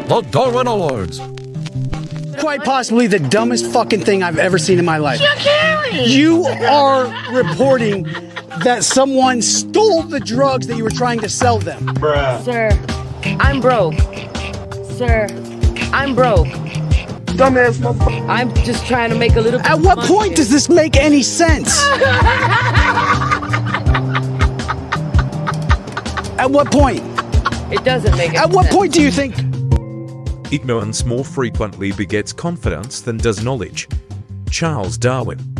The Darwin Awards. Quite possibly the dumbest fucking thing I've ever seen in my life. You are reporting that someone stole the drugs that you were trying to sell them. Sir, I'm broke. Sir, I'm broke. Dumbass motherfucker. I'm just trying to make a little bit At of what money point here. does this make any sense? At what point? It doesn't make any At what sense. point do you think? Ignorance more frequently begets confidence than does knowledge. Charles Darwin.